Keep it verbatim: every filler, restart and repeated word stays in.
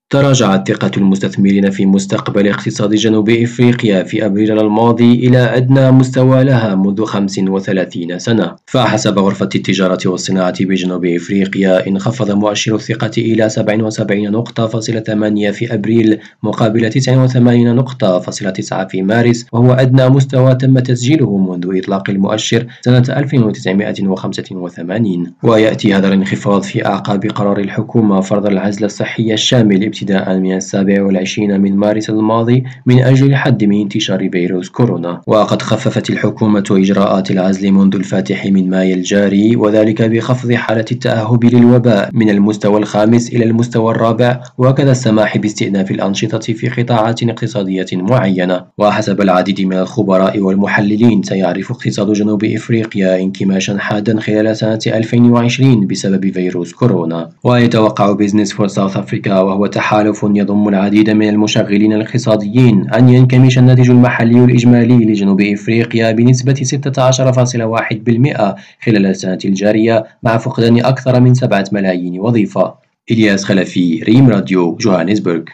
تراجعت ثقة المستثمرين في مستقبل اقتصاد جنوب إفريقيا في أبريل الماضي إلى أدنى مستوى لها منذ خمس وثلاثين سنة، فحسب غرفة التجارة والصناعة بجنوب إفريقيا انخفض مؤشر الثقة إلى سبعة وسبعين نقطة فاصلة ثمانية في أبريل مقابل تسعة وثمانين نقطة فاصلة تسعة في مارس، وهو أدنى مستوى تم تسجيله منذ إطلاق المؤشر سنة ألف وتسعمائة وخمسة وثمانين. ويأتي هذا الانخفاض في أعقاب قرار الحكومة فرض العزل الصحي الشامل ابتداء من السابع والعشرين من مارس الماضي من أجل الحد من انتشار فيروس كورونا. وقد خففت الحكومة إجراءات العزل منذ الفاتح من مايو الجاري، وذلك بخفض حالة التأهب للوباء من المستوى الخامس إلى المستوى الرابع، وكذا السماح باستئناف الأنشطة في قطاعات اقتصادية معينة. وحسب العديد من الخبراء والمحللين سيعرف اقتصاد جنوب إفريقيا انكماشا حادا خلال سنة ألفين وعشرين بسبب فيروس كورونا. ويتوقع بيزنس فور ساوث أفريكا، وهو تحالف يضم العديد من المشغلين الاقتصاديين، أن ينكمش الناتج المحلي الإجمالي لجنوب إفريقيا بنسبة ستة عشر فاصلة واحد بالمئة خلال السنة الجارية، مع فقدان أكثر من سبعة ملايين وظيفة. إلياس خلفي، ريم راديو، جوهانسبرغ.